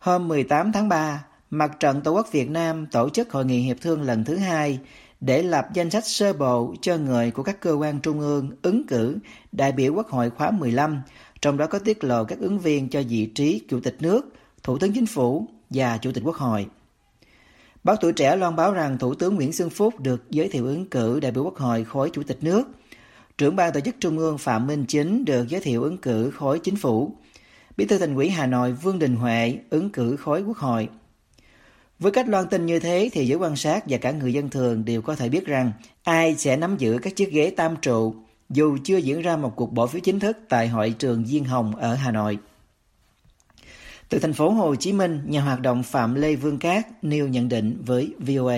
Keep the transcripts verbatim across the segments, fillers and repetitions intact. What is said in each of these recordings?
Hôm mười tám tháng ba, Mặt trận Tổ quốc Việt Nam tổ chức hội nghị hiệp thương lần thứ hai để lập danh sách sơ bộ cho người của các cơ quan trung ương ứng cử đại biểu Quốc hội khóa mười lăm, trong đó có tiết lộ các ứng viên cho vị trí Chủ tịch nước, Thủ tướng Chính phủ và Chủ tịch Quốc hội. Báo Tuổi Trẻ loan báo rằng Thủ tướng Nguyễn Xuân Phúc được giới thiệu ứng cử đại biểu Quốc hội khối Chủ tịch nước. Trưởng ban tổ chức Trung ương Phạm Minh Chính được giới thiệu ứng cử khối Chính phủ. Bí thư Thành ủy Hà Nội Vương Đình Huệ ứng cử khối Quốc hội. Với cách loan tin như thế thì giới quan sát và cả người dân thường đều có thể biết rằng ai sẽ nắm giữ các chiếc ghế tam trụ dù chưa diễn ra một cuộc bỏ phiếu chính thức tại hội trường Diên Hồng ở Hà Nội. Từ thành phố Hồ Chí Minh, nhà hoạt động Phạm Lê Vương Cát nêu nhận định với vê o a.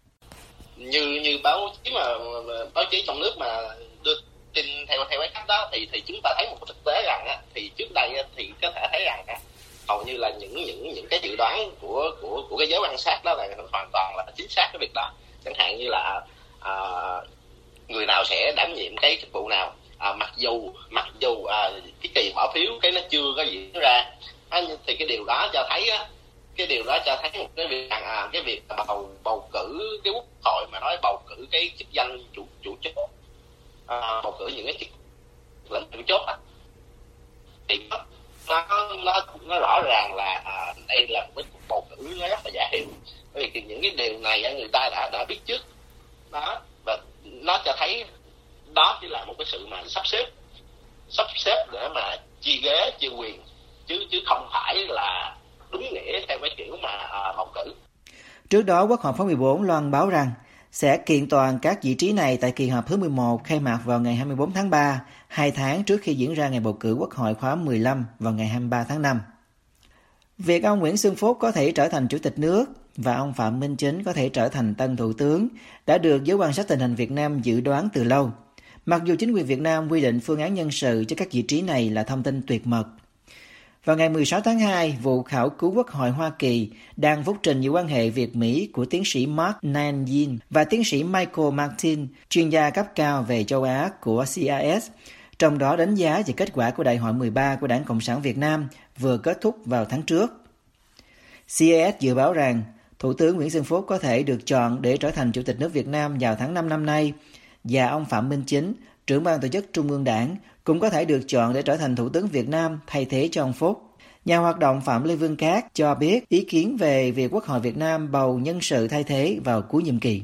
Như như báo chí mà báo chí trong nước mà đưa tin theo theo cái cách đó thì thì chúng ta thấy một thực tế rằng á, thì trước đây á, thì có thể thấy rằng á, hầu như là những những những cái dự đoán của của của cái giới quan sát đó là hoàn toàn là chính xác cái việc đó. Chẳng hạn như là à, người nào sẽ đảm nhiệm cái chức vụ nào, à, mặc dù mặc dù à, cái kỳ bỏ phiếu cái nó chưa có diễn ra, à, thì cái điều đó cho thấy á, cái điều đó cho thấy một cái việc rằng à, cái việc bầu bầu cử cái quốc hội mà nói bầu cử cái chức danh chủ chủ chốt, à, bầu cử những cái chức lãnh chủ chốt á, thì nó nó nó nó rõ ràng là à, đây là một cái cuộc bầu cử nó rất là giả hiệu, bởi vì những cái điều này người ta đã đã biết trước đó, và nó cho thấy đó chỉ là một cái sự mà sắp xếp sắp xếp để mà chia ghế chia quyền, chứ chứ không phải là đúng nghĩa theo cái kiểu mà à, bầu cử. Trước đó, Quốc hội khóa mười bốn loan báo rằng sẽ kiện toàn các vị trí này tại kỳ họp thứ mười một khai mạc vào ngày hai mươi bốn tháng ba, hai tháng trước khi diễn ra ngày bầu cử Quốc hội khóa mười lăm vào ngày hai mươi ba tháng năm. Việc ông Nguyễn Xuân Phúc có thể trở thành Chủ tịch nước và ông Phạm Minh Chính có thể trở thành tân Thủ tướng đã được giới quan sát tình hình Việt Nam dự đoán từ lâu. Mặc dù chính quyền Việt Nam quy định phương án nhân sự cho các vị trí này là thông tin tuyệt mật. Vào ngày mười sáu tháng hai, vụ khảo cứu Quốc hội Hoa Kỳ đang phúc trình về quan hệ Việt-Mỹ của tiến sĩ Mark Nanyin và tiến sĩ Michael Martin, chuyên gia cấp cao về châu Á của xê i ét, trong đó đánh giá về kết quả của Đại hội mười ba của Đảng Cộng sản Việt Nam vừa kết thúc vào tháng trước. xê i ét dự báo rằng Thủ tướng Nguyễn Xuân Phúc có thể được chọn để trở thành Chủ tịch nước Việt Nam vào tháng năm năm nay, và ông Phạm Minh Chính, trưởng ban tổ chức Trung ương Đảng, cũng có thể được chọn để trở thành Thủ tướng Việt Nam thay thế cho ông Phúc. Nhà hoạt động Phạm Lê Vương Cát cho biết ý kiến về việc Quốc hội Việt Nam bầu nhân sự thay thế vào cuối nhiệm kỳ.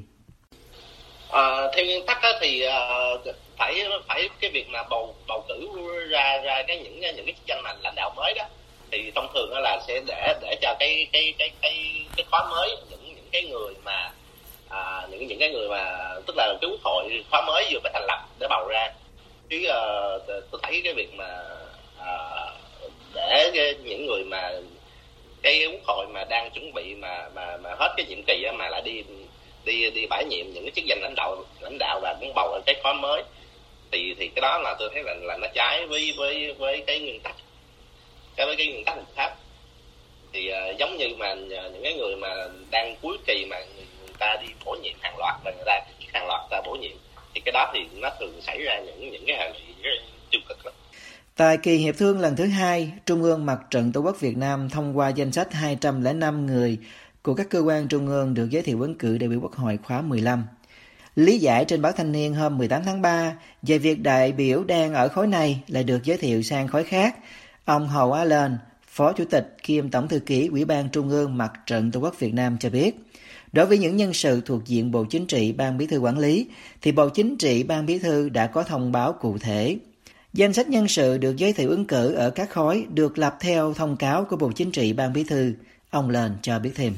À, theo nguyên tắc thì uh, phải phải cái việc mà bầu bầu cử ra ra cái những những cái chức danh là lãnh đạo mới đó, thì thông thường là sẽ để để cho cái cái cái cái cái khóa mới, những những cái người mà à, những những cái người mà tức là cái Quốc hội khóa mới vừa mới thành lập để bầu ra. Chứ uh, tôi thấy cái việc mà uh, để cái, những người mà cái Quốc hội mà đang chuẩn bị mà mà mà hết cái nhiệm kỳ á, mà lại đi đi đi bãi nhiệm những cái chức danh lãnh đạo lãnh đạo và muốn bầu cái khóa mới, thì thì cái đó là tôi thấy là là nó trái với với với cái nguyên tắc cái với cái nguyên tắc luật pháp. Thì uh, giống như mà những cái người mà đang cuối kỳ mà người, người ta đi bổ nhiệm hàng loạt và người ta hàng loạt ta bổ nhiệm, thì cái đó thì nó thường xảy ra những những cái hệ lụy tiêu cực lắm. Tại kỳ hiệp thương lần thứ hai, Trung ương Mặt trận Tổ quốc Việt Nam thông qua danh sách hai trăm lẻ năm người của các cơ quan trung ương được giới thiệu ứng cử đại biểu Quốc hội khóa mười lăm. Lý giải trên báo Thanh niên hôm mười tám tháng ba về việc đại biểu đang ở khối này lại được giới thiệu sang khối khác, ông Hầu Á Lên, Phó Chủ tịch kiêm Tổng thư ký Ủy ban Trung ương Mặt trận Tổ quốc Việt Nam cho biết, đối với những nhân sự thuộc diện Bộ Chính trị Ban Bí thư quản lý, thì Bộ Chính trị Ban Bí thư đã có thông báo cụ thể. Danh sách nhân sự được giới thiệu ứng cử ở các khối được lập theo thông cáo của Bộ Chính trị Ban Bí thư. Ông Lên cho biết thêm.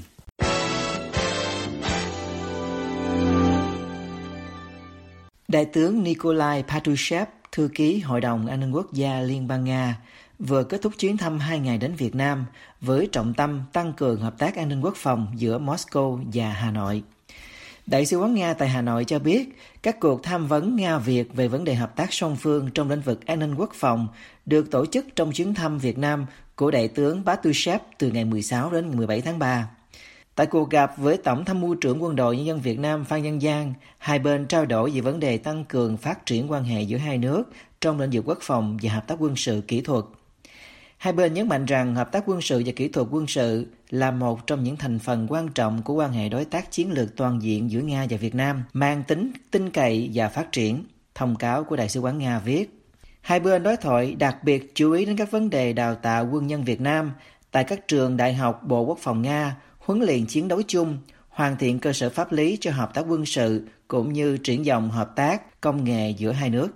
Đại tướng Nikolai Patrushev, thư ký Hội đồng An ninh Quốc gia Liên bang Nga, vừa kết thúc chuyến thăm hai ngày đến Việt Nam với trọng tâm tăng cường hợp tác an ninh quốc phòng giữa Moscow và Hà Nội. Đại sứ quán Nga tại Hà Nội cho biết các cuộc tham vấn Nga-Việt về vấn đề hợp tác song phương trong lĩnh vực an ninh quốc phòng được tổ chức trong chuyến thăm Việt Nam của Đại tướng Patrushev từ ngày mười sáu đến ngày mười bảy tháng ba. Tại cuộc gặp với Tổng tham mưu trưởng Quân đội Nhân dân Việt Nam Phan Văn Giang, hai bên trao đổi về vấn đề tăng cường phát triển quan hệ giữa hai nước trong lĩnh vực quốc phòng và hợp tác quân sự kỹ thuật. Hai bên nhấn mạnh rằng hợp tác quân sự và kỹ thuật quân sự là một trong những thành phần quan trọng của quan hệ đối tác chiến lược toàn diện giữa Nga và Việt Nam, mang tính tin cậy và phát triển, thông cáo của Đại sứ quán Nga viết. Hai bên đối thoại đặc biệt chú ý đến các vấn đề đào tạo quân nhân Việt Nam tại các trường đại học Bộ Quốc phòng Nga, huấn luyện chiến đấu chung, hoàn thiện cơ sở pháp lý cho hợp tác quân sự cũng như triển vọng hợp tác công nghệ giữa hai nước.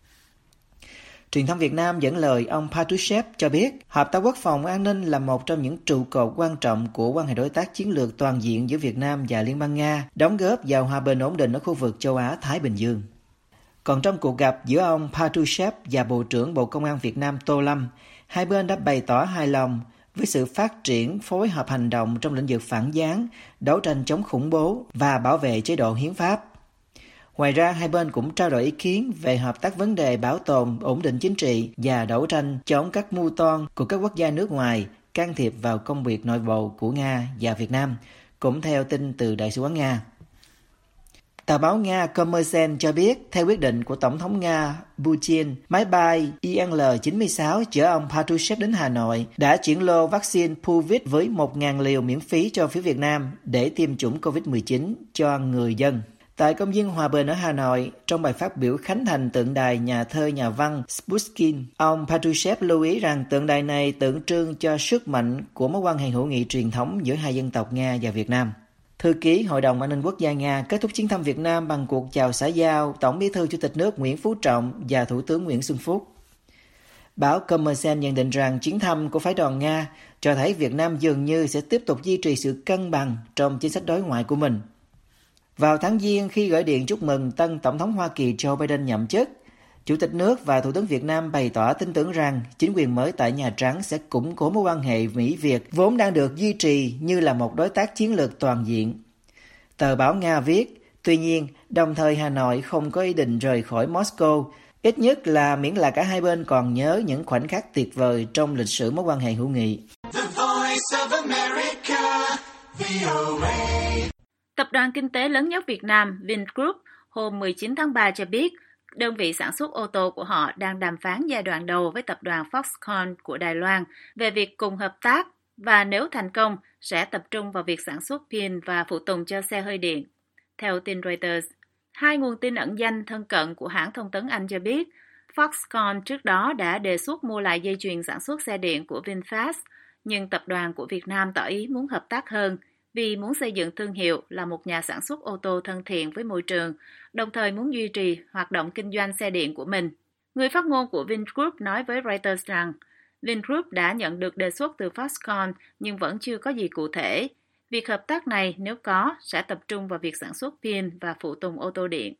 Truyền thông Việt Nam dẫn lời ông Patrushev cho biết, hợp tác quốc phòng an ninh là một trong những trụ cột quan trọng của quan hệ đối tác chiến lược toàn diện giữa Việt Nam và Liên bang Nga, đóng góp vào hòa bình ổn định ở khu vực châu Á-Thái Bình Dương. Còn trong cuộc gặp giữa ông Patrushev và Bộ trưởng Bộ Công an Việt Nam Tô Lâm, hai bên đã bày tỏ hài lòng với sự phát triển phối hợp hành động trong lĩnh vực phản gián, đấu tranh chống khủng bố và bảo vệ chế độ hiến pháp. Ngoài ra, hai bên cũng trao đổi ý kiến về hợp tác vấn đề bảo tồn, ổn định chính trị và đấu tranh chống các mưu toan của các quốc gia nước ngoài can thiệp vào công việc nội bộ của Nga và Việt Nam, cũng theo tin từ Đại sứ quán Nga. Tờ báo Nga Kommersant cho biết, theo quyết định của Tổng thống Nga Putin, máy bay I L chín sáu chở ông Patrushev đến Hà Nội đã chuyển lô vaccine Puvit với một nghìn liều miễn phí cho phía Việt Nam để tiêm chủng covid mười chín cho người dân. Tại công viên Hòa Bình ở Hà Nội, trong bài phát biểu khánh thành tượng đài nhà thơ nhà văn Pushkin, ông Patrushev lưu ý rằng tượng đài này tượng trưng cho sức mạnh của mối quan hệ hữu nghị truyền thống giữa hai dân tộc Nga và Việt Nam. Thư ký Hội đồng An ninh Quốc gia Nga kết thúc chuyến thăm Việt Nam bằng cuộc chào xã giao Tổng Bí thư Chủ tịch nước Nguyễn Phú Trọng và Thủ tướng Nguyễn Xuân Phúc. Báo Kommersant nhận định rằng chuyến thăm của phái đoàn Nga cho thấy Việt Nam dường như sẽ tiếp tục duy trì sự cân bằng trong chính sách đối ngoại của mình. Vào tháng Giêng, khi gửi điện chúc mừng tân Tổng thống Hoa Kỳ Joe Biden nhậm chức, Chủ tịch nước và Thủ tướng Việt Nam bày tỏ tin tưởng rằng chính quyền mới tại Nhà Trắng sẽ củng cố mối quan hệ Mỹ-Việt vốn đang được duy trì như là một đối tác chiến lược toàn diện. Tờ báo Nga viết, tuy nhiên, đồng thời Hà Nội không có ý định rời khỏi Moscow, ít nhất là miễn là cả hai bên còn nhớ những khoảnh khắc tuyệt vời trong lịch sử mối quan hệ hữu nghị. Tập đoàn kinh tế lớn nhất Việt Nam, Vingroup, hôm mười chín tháng ba cho biết, đơn vị sản xuất ô tô của họ đang đàm phán giai đoạn đầu với tập đoàn Foxconn của Đài Loan về việc cùng hợp tác và nếu thành công sẽ tập trung vào việc sản xuất pin và phụ tùng cho xe hơi điện. Theo tin Reuters, hai nguồn tin ẩn danh thân cận của hãng thông tấn Anh cho biết, Foxconn trước đó đã đề xuất mua lại dây chuyền sản xuất xe điện của VinFast, nhưng tập đoàn của Việt Nam tỏ ý muốn hợp tác hơn vì muốn xây dựng thương hiệu là một nhà sản xuất ô tô thân thiện với môi trường, đồng thời muốn duy trì hoạt động kinh doanh xe điện của mình. Người phát ngôn của Vingroup nói với Reuters rằng, Vingroup đã nhận được đề xuất từ Foxconn nhưng vẫn chưa có gì cụ thể. Việc hợp tác này nếu có sẽ tập trung vào việc sản xuất pin và phụ tùng ô tô điện.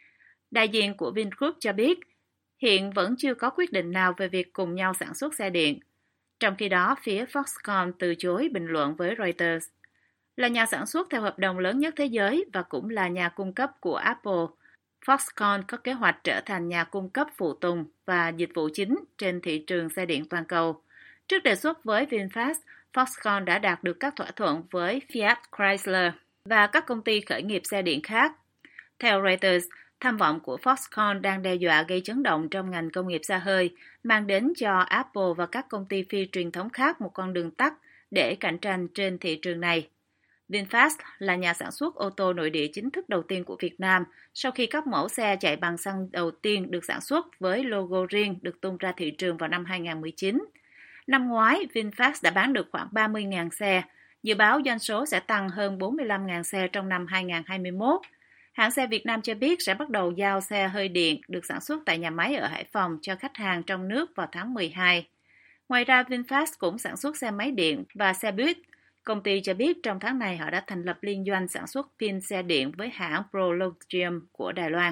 Đại diện của Vingroup cho biết, hiện vẫn chưa có quyết định nào về việc cùng nhau sản xuất xe điện. Trong khi đó, phía Foxconn từ chối bình luận với Reuters. Là nhà sản xuất theo hợp đồng lớn nhất thế giới và cũng là nhà cung cấp của Apple, Foxconn có kế hoạch trở thành nhà cung cấp phụ tùng và dịch vụ chính trên thị trường xe điện toàn cầu. Trước đề xuất với VinFast, Foxconn đã đạt được các thỏa thuận với Fiat Chrysler và các công ty khởi nghiệp xe điện khác. Theo Reuters, tham vọng của Foxconn đang đe dọa gây chấn động trong ngành công nghiệp xe hơi, mang đến cho Apple và các công ty phi truyền thống khác một con đường tắt để cạnh tranh trên thị trường này. VinFast là nhà sản xuất ô tô nội địa chính thức đầu tiên của Việt Nam sau khi các mẫu xe chạy bằng xăng đầu tiên được sản xuất với logo riêng được tung ra thị trường vào năm hai không một chín. Năm ngoái, VinFast đã bán được khoảng ba mươi nghìn xe, dự báo doanh số sẽ tăng hơn bốn mươi lăm nghìn xe trong năm hai không hai mốt. Hãng xe Việt Nam cho biết sẽ bắt đầu giao xe hơi điện được sản xuất tại nhà máy ở Hải Phòng cho khách hàng trong nước vào tháng mười hai. Ngoài ra, VinFast cũng sản xuất xe máy điện và xe buýt. Công ty cho biết trong tháng này họ đã thành lập liên doanh sản xuất pin xe điện với hãng Prologium của Đài Loan.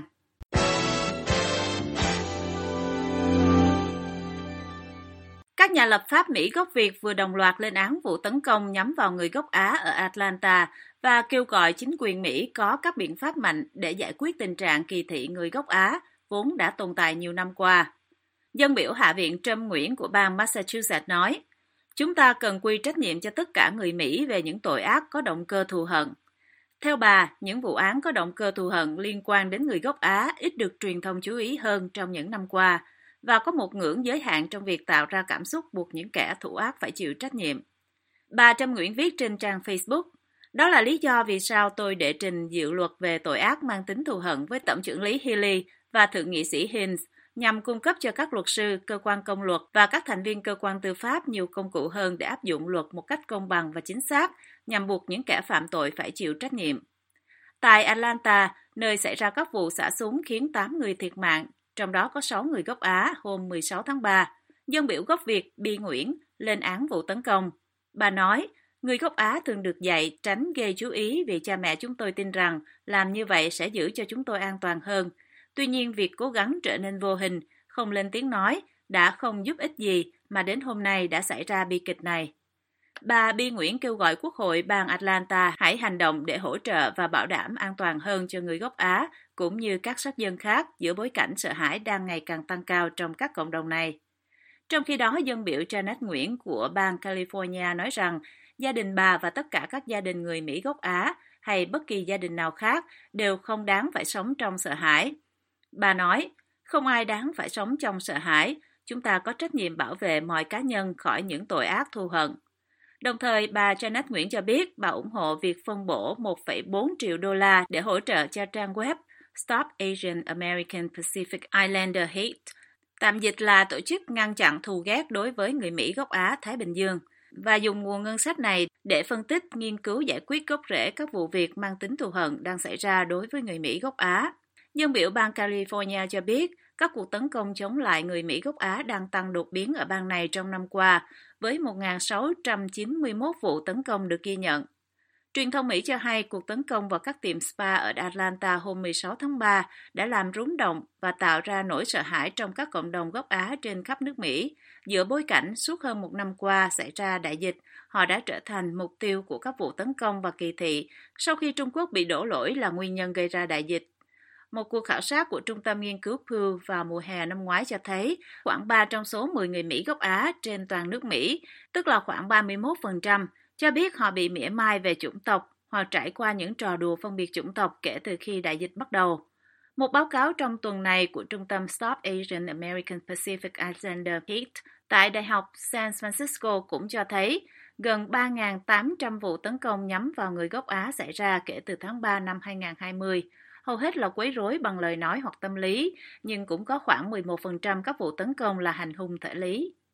Các nhà lập pháp Mỹ gốc Việt vừa đồng loạt lên án vụ tấn công nhắm vào người gốc Á ở Atlanta và kêu gọi chính quyền Mỹ có các biện pháp mạnh để giải quyết tình trạng kỳ thị người gốc Á, vốn đã tồn tại nhiều năm qua. Dân biểu Hạ viện Trâm Nguyễn của bang Massachusetts nói, chúng ta cần quy trách nhiệm cho tất cả người Mỹ về những tội ác có động cơ thù hận. Theo bà, những vụ án có động cơ thù hận liên quan đến người gốc Á ít được truyền thông chú ý hơn trong những năm qua, và có một ngưỡng giới hạn trong việc tạo ra cảm xúc buộc những kẻ thủ ác phải chịu trách nhiệm. Bà Trâm Nguyễn viết trên trang Facebook, đó là lý do vì sao tôi đệ trình dự luật về tội ác mang tính thù hận với Tổng trưởng lý Healey và Thượng nghị sĩ Hinds, nhằm cung cấp cho các luật sư, cơ quan công luật và các thành viên cơ quan tư pháp nhiều công cụ hơn để áp dụng luật một cách công bằng và chính xác, nhằm buộc những kẻ phạm tội phải chịu trách nhiệm. Tại Atlanta, nơi xảy ra các vụ xả súng khiến tám người thiệt mạng, trong đó có sáu người gốc Á hôm mười sáu tháng ba, dân biểu gốc Việt Bi Nguyễn lên án vụ tấn công. Bà nói, người gốc Á thường được dạy tránh gây chú ý vì cha mẹ chúng tôi tin rằng làm như vậy sẽ giữ cho chúng tôi an toàn hơn. Tuy nhiên, việc cố gắng trở nên vô hình, không lên tiếng nói, đã không giúp ích gì mà đến hôm nay đã xảy ra bi kịch này. Bà Bi Nguyễn kêu gọi Quốc hội bang Atlanta hãy hành động để hỗ trợ và bảo đảm an toàn hơn cho người gốc Á, cũng như các sắc dân khác giữa bối cảnh sợ hãi đang ngày càng tăng cao trong các cộng đồng này. Trong khi đó, dân biểu Janet Nguyễn của bang California nói rằng gia đình bà và tất cả các gia đình người Mỹ gốc Á hay bất kỳ gia đình nào khác đều không đáng phải sống trong sợ hãi. Bà nói, không ai đáng phải sống trong sợ hãi, chúng ta có trách nhiệm bảo vệ mọi cá nhân khỏi những tội ác thù hận. Đồng thời, bà Janet Nguyễn cho biết bà ủng hộ việc phân bổ một phẩy bốn triệu đô la để hỗ trợ cho trang web Stop Asian American Pacific Islander Hate, tạm dịch là tổ chức ngăn chặn thù ghét đối với người Mỹ gốc Á Thái Bình Dương, và dùng nguồn ngân sách này để phân tích, nghiên cứu giải quyết gốc rễ các vụ việc mang tính thù hận đang xảy ra đối với người Mỹ gốc Á. Dân biểu bang California cho biết các cuộc tấn công chống lại người Mỹ gốc Á đang tăng đột biến ở bang này trong năm qua, với một nghìn sáu trăm chín mươi mốt vụ tấn công được ghi nhận. Truyền thông Mỹ cho hay cuộc tấn công vào các tiệm spa ở Atlanta hôm mười sáu tháng ba đã làm rúng động và tạo ra nỗi sợ hãi trong các cộng đồng gốc Á trên khắp nước Mỹ. Giữa bối cảnh suốt hơn một năm qua xảy ra đại dịch, họ đã trở thành mục tiêu của các vụ tấn công và kỳ thị sau khi Trung Quốc bị đổ lỗi là nguyên nhân gây ra đại dịch. Một cuộc khảo sát của Trung tâm Nghiên cứu Pew vào mùa hè năm ngoái cho thấy khoảng ba trong số mười người Mỹ gốc Á trên toàn nước Mỹ, tức là khoảng ba mươi mốt phần trăm, cho biết họ bị mỉa mai về chủng tộc hoặc trải qua những trò đùa phân biệt chủng tộc kể từ khi đại dịch bắt đầu. Một báo cáo trong tuần này của trung tâm Stop Asian American Pacific Islander Hate tại Đại học San Francisco cũng cho thấy gần ba nghìn tám trăm vụ tấn công nhắm vào người gốc Á xảy ra kể từ tháng ba năm hai nghìn không trăm hai mươi. Hầu hết là quấy rối bằng lời nói hoặc tâm lý, nhưng cũng có khoảng mười một phần trăm các vụ tấn công là hành hung thể lý.